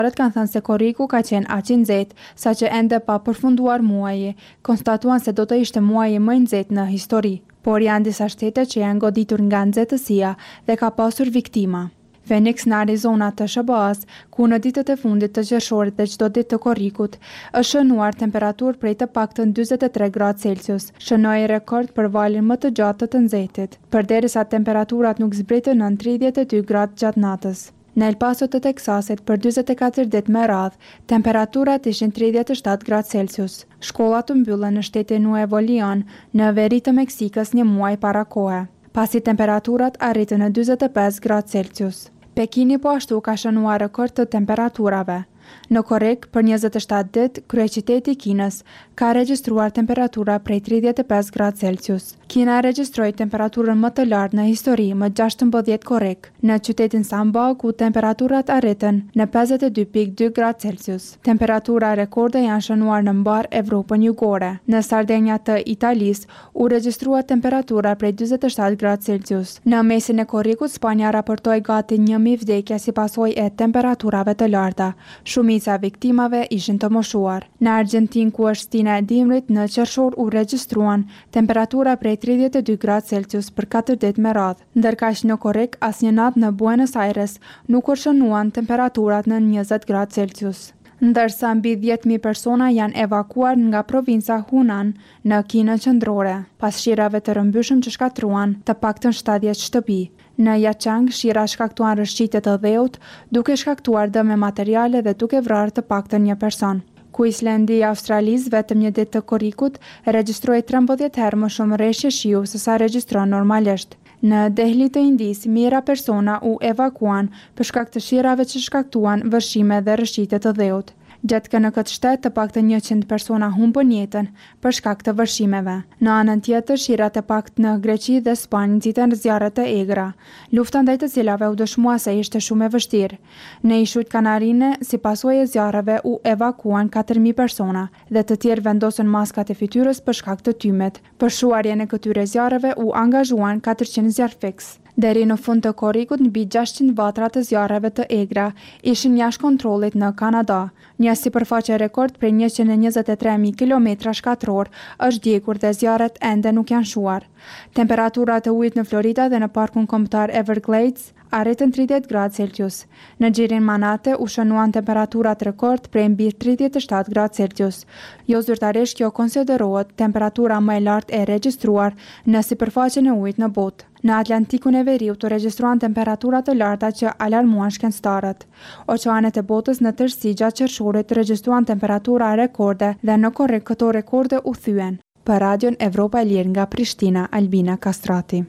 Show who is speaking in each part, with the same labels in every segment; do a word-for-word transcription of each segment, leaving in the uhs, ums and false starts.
Speaker 1: Kanë thënë se korriku ka qenë aq i nxehtë, saqë ende pa përfunduar muaji, konstatuan se do të ishte muaji më i nxehtë në histori, por janë disa shtete që janë goditur nga nxehtësia dhe ka pasur viktima. Phoenix në Arizona të S B A-s, ku në ditët e fundit të qershorit dhe çdo ditë të korrikut, është shënuar temperaturë prej të paktën njëzet e tre gradë Celsius, shënoi rekord për valin më të gjatë të të nxehtit, përderisa temperaturat nuk zbritën nën tridhjetë e dy gradë gjatë natës. Në El Paso të Teksasit, për njëzet e katër ditë me radhë, temperaturat ishin tridhjetë e shtatë gradë Celsius. Shkollat të mbyllen në shtetin Nuevo León, në veri të Meksikës një muaj para kohe, pasi temperaturat arritën në njëzet e pesë gradë Celsius. Pekini po ashtu ka shënuar rekord të temperaturave. Në Korrik, për njëzet e shtatë ditë, kryeqyteti i Kinës ka regjistruar temperatura prej tridhjetë e pesë gradë Celsius. Kina regjistroi temperaturën më të lartë në histori, më gjashtëmbëdhjetë korrik, në qytetin Samba, ku temperaturat arritën në pesëdhjetë e dy pikë dy gradë Celsius. Temperatura rekorde janë shënuar në mbar Evropën jugore. Në Sardenja të Italisë u regjistrua temperatura prej njëzet e shtatë gradë Celsius. Në mesin e korrikut, Spanja raportoi gati një mijë vdekje si pasojë e temperaturave të larta. Shumica viktimave ishin të moshuar. Në Argjentinë, ku është stina e dimrit, në qershor u regjistruan temperatura prej tridhjetë e dy gradë Celsius për katër ditë me radhë, ndërkaq në Korrik asnjë natë në Buenos Aires nuk u shënuan temperaturat në njëzet gradë Celsius. Ndërsa mbi dhjetë mijë persona janë evakuar nga provinca Hunan në Kinën qendrore, pas shirave të rëmbyshëm që shkatruan të paktën shtatëdhjetë shtëpi. Në Yachang, shira shkaktuan rrëshqitje të dheut, duke shkaktuar dëme materiale dhe duke vrarë të paktën një person. Queenslandi i Australisë, vetëm një ditë të korrikut, regjistroi trembëdhjetë herë më shumë rreshje shiu se sa regjistron normalisht. Në Delhi të Indisë, mijëra persona u evakuan për shkak të shirave që shkaktuan vërshime dhe rrëshqitje të dheut. Gjatë në këtë shtet, të paktën njëqind persona humbën jetën për shkak të vërshimeve. Në anën tjetër, shirat e paktë në Greqi dhe Spanjë nxitën zjarre të egra, lufta ndaj të cilave u dëshmua se ishte shumë e vështirë. Në Ishujt Kanarine, si pasojë e zjarreve u evakuan katër mijë persona dhe të tjerë vendosën maskat e fytyrës për shkak të tymet. Për shuarjen e këtyre zjarreve u angazhuan katërqind zjarrfiks. Deri në fund të korrikut, mbi gjashtëqind vatra të zjarreve të egra ishin jashtë kontrollit në Kanada. Një sipërfaqe rekord prej njëqind e njëzet e tre mijë kilometra shkatror është djegur dhe zjarret ende nuk janë shuar. Temperaturat e ujit në Florida dhe në parkun kombëtar Everglades arritën tridhjetë gradë Celsius. Në xhirin Manate u shënuan temperaturat rekord prej mbi tridhjetë e shtatë gradë Celsius. Jo zyrtarisht kjo konsiderohet temperatura më e lartë e regjistruar në sipërfaqen e ujit në botë. Në Atlantikun e Veriut u regjistruan temperatura të larta që alarmuan shkencëtarët. Oqeanet e botës në tërësi gjatë qershorit regjistruan temperatura rekorde dhe në Korrik këto rekorde u thyen. Për Radion Evropa e Lirë nga Prishtina, Albina Kastrati.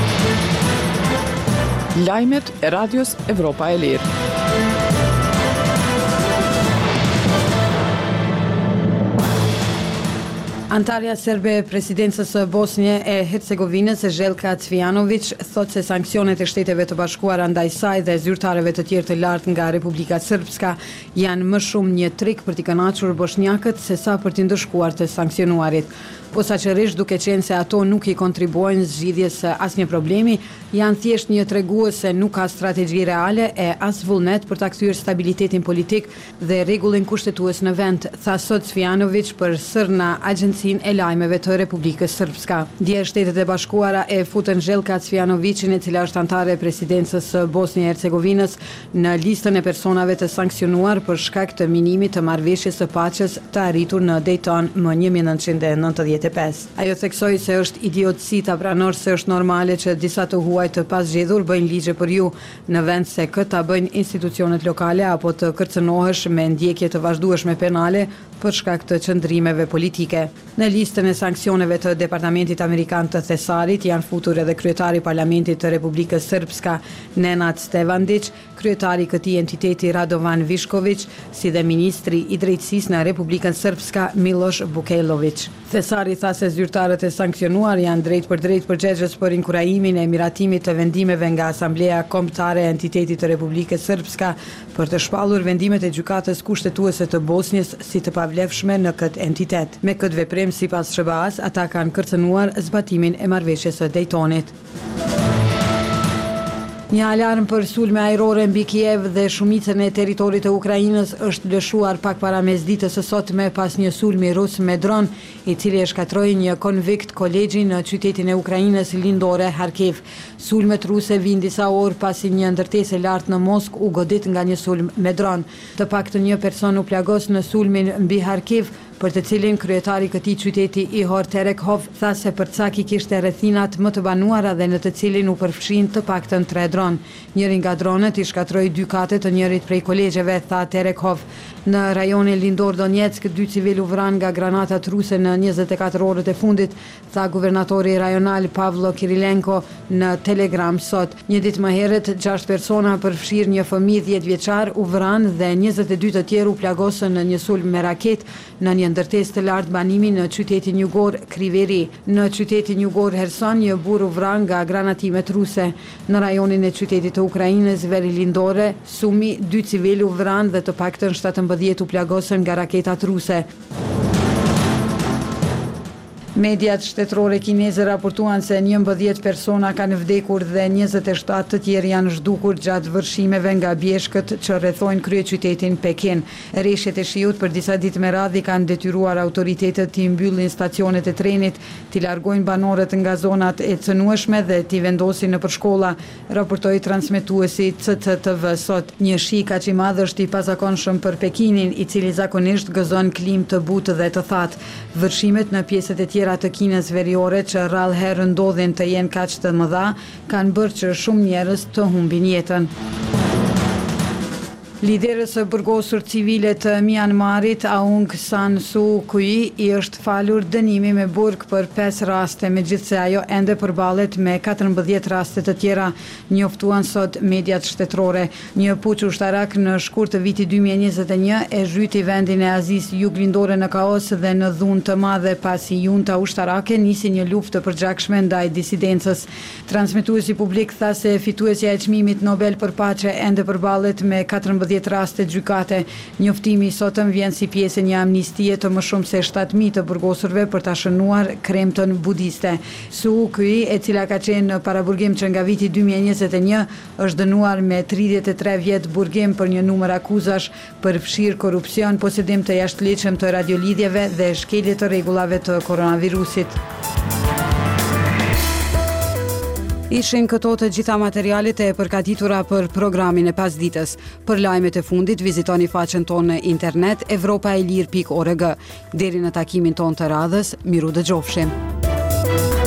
Speaker 2: Lajmet e Radios Evropa e Lirë.
Speaker 3: Antarja serbe e presidencës së Bosnje e Hercegovinës, Željka Cvijanović, thot se sanksionet e Shteteve të Bashkuara ndaj saj dhe zyrtarëve të tjerë të lartë nga Republika Srpska janë më shumë një trik për t'i kënaqur bosnjakët se sa për t'i ndëshkuar të sanksionuarit. Posaçërisht, duke qenë se ato nuk i kontribuojnë zgjidhjes së asnjë problemi, janë thjesht një tregues se nuk ka strategji reale e as vullnet për ta kthyer stabilitetin politik dhe rregullin kushtetues në vend, tha sot Cvijanović për sër në Agjencinë e Lajmeve të Republikës Srpska. Dje Shtetet e Bashkuara e futën Željka Cvijanovićin, e cila është antare e presidencës së Bosnjë e Hercegovinës, në listën e personave të sanksionuar për shkak të minimit të marrëveshjes së paqes të arritur në Dayton më një mijë e nëntëqind e nëntëdhjetë e pesë. Ajo theksoi se është idiotësi ta pranosh se është normale që disa të huaj të pasgjedhur bëjnë ligje për ju, në vend se këtë ta bëjnë institucionet lokale apo të kërcënohesh me ndjekje të vazhdueshme penale për shkak të qëndrimeve politike. Në listën e sanksioneve të Departamentit Amerikan të Thesarit janë futur edhe kryetari i Parlamentit të Republikës Srpska Nenad Stevandić, kryetari i këtij entiteti Radovan Višković, si dhe ministri i drejtësisë në Republikën Srpska Miloš Vukajlović. Thesari tha se zyrtarët e sanksionuar janë drejt për drejt përgjegjës për inkurajimin e miratimit të vendimeve nga Asambleja Kombëtare e Entitetit të Republikës Srpska për të shpallur vendimet e gjykatës kushtetuese të Bosnjës si të pavlefshme në këtë entitet. Me këtë veprim, sipas S B A-s, ata kanë kërcënuar zbatimin e marrëveshjes së Daytonit. Një alarm për sulme ajrore mbi Kiev dhe shumicën e territorit të Ukrainës është lëshuar pak para mesditës së sotme pas një sulmi rus me dron, i cili e shkatroi një konvikt kolegji në qytetin e Ukrainës lindore Kharkiv. Sulmet ruse vijnë disa orë pasi një ndërtesë lart në Mosk u godit nga një sulm me dron. Të paktën një person u plagos në sulmin mbi Kharkiv, për të cilin kryetari i këtij qyteti Ihor Terekhov tha se përcaki kishte rrethinat më të banuara dhe në të cilin u përfshin të paktën tre dron. Njëri nga dronet i shkatroi dy kate të njërit prej kolegjeve, tha Terekhov. Në rajonin lindor Donetsk, dy civil u vran nga granatat ruse në njëzet e katër orët e fundit, tha guvernatori rajonal Pavlo Kirilenko në Telegram sot. Një ditë më herët, gjashtë persona përfshirë një fëmijë dhjetë vjeçar u vran dhe njëzet e dy të tjerë u plagosën në një sulm me raket në një ndërtesë të lartë banimi në qytetin jugor Kriveri. Në qytetin jugor Herson, një burr u vran nga granatimet ruse. Në rajonin e qytetit të Ukrainës veri lindore, Sumi, dy civil u vran dhe të paktën shtatëmbëdhjetë u plagosën nga raketat ruse. Mediat shtetërore kineze raportuan se njëmbëdhjetë persona kanë vdekur dhe njëzet e shtatë të tjerë janë zhdukur gjatë vërshimeve nga bjeshkët që rrethojnë kryeqytetin Pekin. Rreshtet e shiut për disa ditë me radhë kanë detyruar autoritetet të mbyllin stacionet e trenit, t'i largojnë banorët nga zonat e cënueshme dhe t'i vendosin nëpër shkolla, raportoi transmetuesi C C T V sot. Një shi kaq i madh është i pazakonshëm për Pekinin, i cili zakonisht gëzon klimë të butë dhe të thatë. Vërshimet në pjesët e tjera të Kinës veriore që rrallë herë ndodhin të jenë kaq të mëdha, kanë bërë që shumë njerëz të humbin jetën. Liderës së burgosur civile të Myanmarit, Aung San Suu Kyi, i është falur dënimi me burg për pesë raste, megjithse ajo ende përballet me katërmbëdhjetë raste të tjera, njoftuan sot mediat shtetërore. Një puç ushtarak në shkurt të vitit dy mijë e njëzet e një e zhyti vendin e Azisë juglindore në kaos dhe në dhunë të madhe pasi junta ushtarake nisi një luftë të përgjakshme ndaj disidencës. Transmetuesi publik tha se fituesja e çmimit Nobel për paqe ende përballet me katërmbëdhjetë raste gjykate. Njoftimi i sotëm vjen si pjesë e një amnistie të më shumë se shtatë mijë të burgosurve për ta shënuar kremtën budiste. Suu Kyi, e cila ka qenë në paraburgim që nga viti dy mijë e njëzet e një, është dënuar me tridhjetë e tre vjet burgim për një numër akuzash për fshirë korrupsion, posedim të jashtëligjshëm të radiolidhjeve dhe shkelje të rregullave të koronavirusit. Ishin këto të gjitha materialet e përgatitura për programin e pasditës. Për lajmet e fundit, vizitoni faqen tonë në internet evropaelir pikë org. Deri në takimin tonë të radhës, miru dëgjofshim.